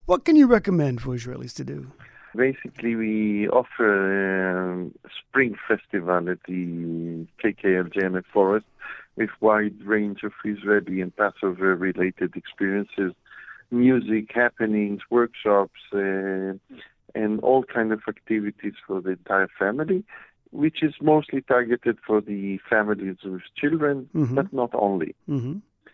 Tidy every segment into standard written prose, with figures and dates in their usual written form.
What can you recommend for Israelis to do? Basically, we offer a spring festival at the KKL Forest with wide range of Israeli and Passover-related experiences, music, happenings, workshops, and all kind of activities for the entire family, which is mostly targeted for the families with children, but not only. Mm-hmm.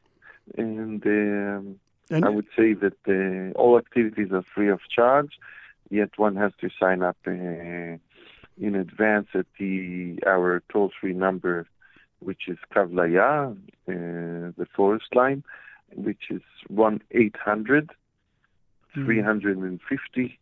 And I And would say that all activities are free of charge, yet one has to sign up in advance at our toll-free number, which is Kavlaya, the forest line, which is 1-800 350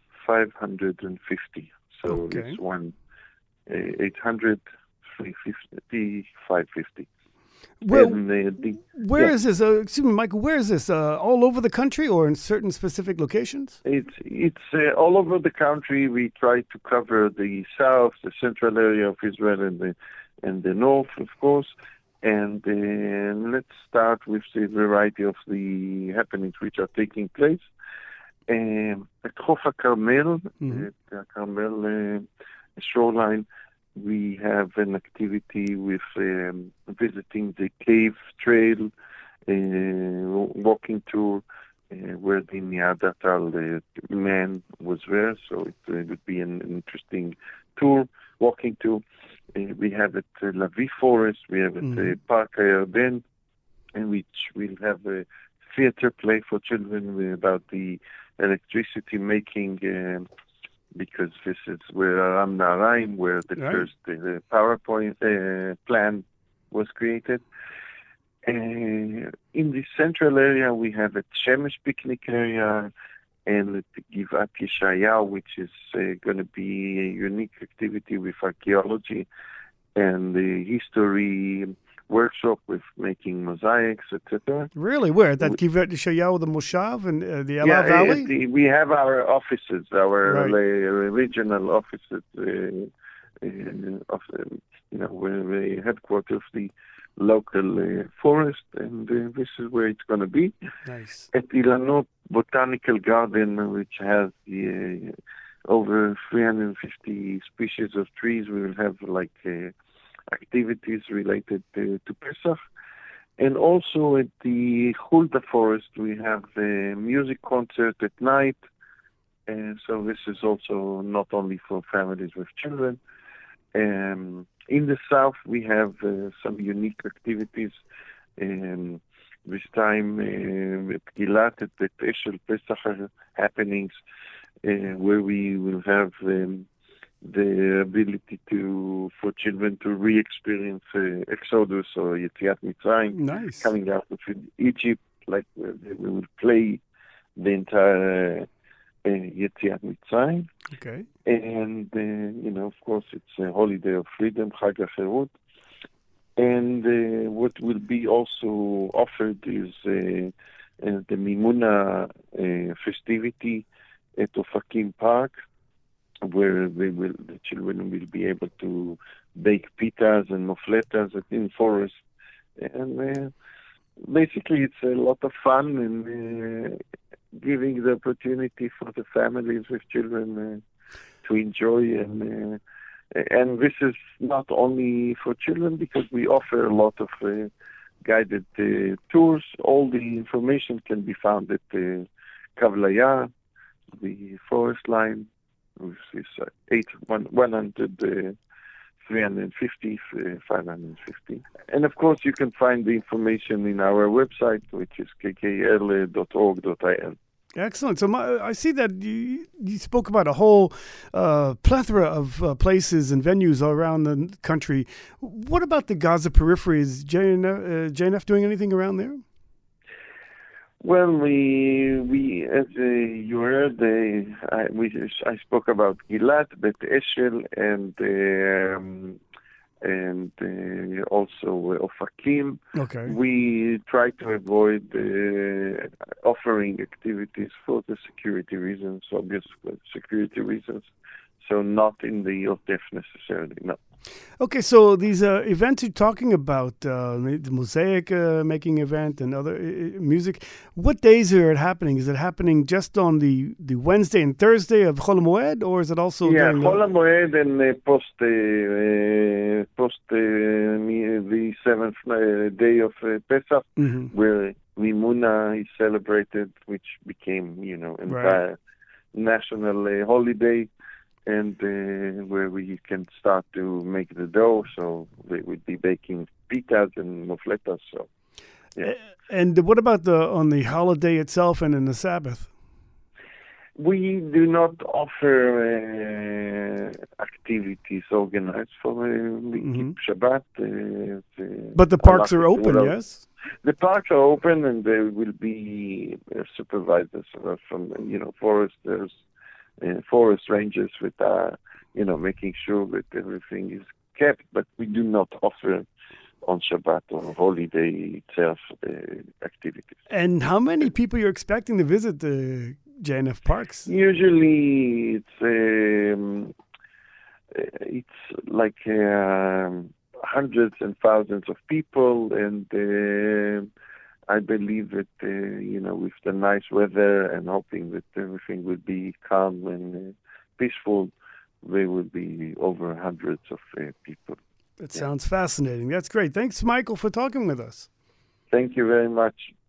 550. So Okay. it's 1-800 350 550. Well, And where is this? Excuse me, Michael. Where is this? All over the country, or in certain specific locations? it's all over the country. We try to cover the south, the central area of Israel, and the north, of course. And let's start with the variety of the happenings which are taking place. At Chof HaKarmel, at the Carmel shoreline, we have an activity with visiting the cave trail, walking tour, where the Neanderthal man was there. So it would be an interesting tour, walking tour. We have at Lavi Forest, we have at Park Hayarden, in which we'll have a theater play for children about the electricity making, because this is where Aram Naharaim, where the first PowerPoint plan was created. In the central area, we have a Shemesh picnic area and at Givat Yeshayahu, which is going to be a unique activity with archaeology and the history workshop with making mosaics, etc. Really? Where? That Givat Yeshayahu, the Moshav, and the Ela Valley? We have our offices, our regional offices, where the headquarters of the local forest, and this is where it's going to be. Nice. At Ilanot Botanical Garden, which has over 350 species of trees, we will have activities related to Pesach. And also at the Hulda Forest, we have a music concert at night. And so this is also not only for families with children. In the south, we have some unique activities. This time, at Gilat, at the Eshel Pesach happenings, where we will have the ability for children to re-experience Exodus or Yetziat Mitzrayim, coming out of Egypt, we will play the entire Yetziat Mitzrayim. Okay. And, of course, it's a holiday of freedom, Chag HaCherut. And what will be also offered is the Mimuna festivity at Ofakim Park, where the children will be able to bake pitas and mofletas in forest. And basically, it's a lot of fun and giving the opportunity for the families with children to enjoy. And this is not only for children, because we offer a lot of guided tours. All the information can be found at Kavlaya, the forest line, which is 100 350 550. And of course, you can find the information in our website, which is kkl.org.il. Excellent. So I see that you spoke about a whole plethora of places and venues all around the country. What about the Gaza periphery? Is JNF doing anything around there? Well, we as you heard, I spoke about Gilat, Bet Eshel, and also Ofakim. Okay. We try to avoid offering activities for the security reasons, obvious security reasons. So not in the Yotef necessarily, no. Okay, so these events you're talking about, the mosaic making event and other music, what days are it happening? Is it happening just on the Wednesday and Thursday of Chol Hamoed, or is it also during Chol Hamoed and post the seventh day of Pesach, where Mimuna is celebrated, which became, entire national holiday, and where we can start to make the dough. So we would be baking pitas and mofletas. So, yeah. And what about on the holiday itself and in the Sabbath? We do not offer activities organized for we keep Shabbat. But the parks are open, yes? The parks are open, and there will be supervisors from foresters, forest rangers with making sure that everything is kept. But we do not offer on Shabbat or holiday itself activities. And how many people you're expecting to visit the JNF parks? Usually it's like hundreds and thousands of people, and I believe that with the nice weather and hoping that everything will be calm and peaceful, there will be over hundreds of people. That sounds fascinating. That's great. Thanks, Michael, for talking with us. Thank you very much.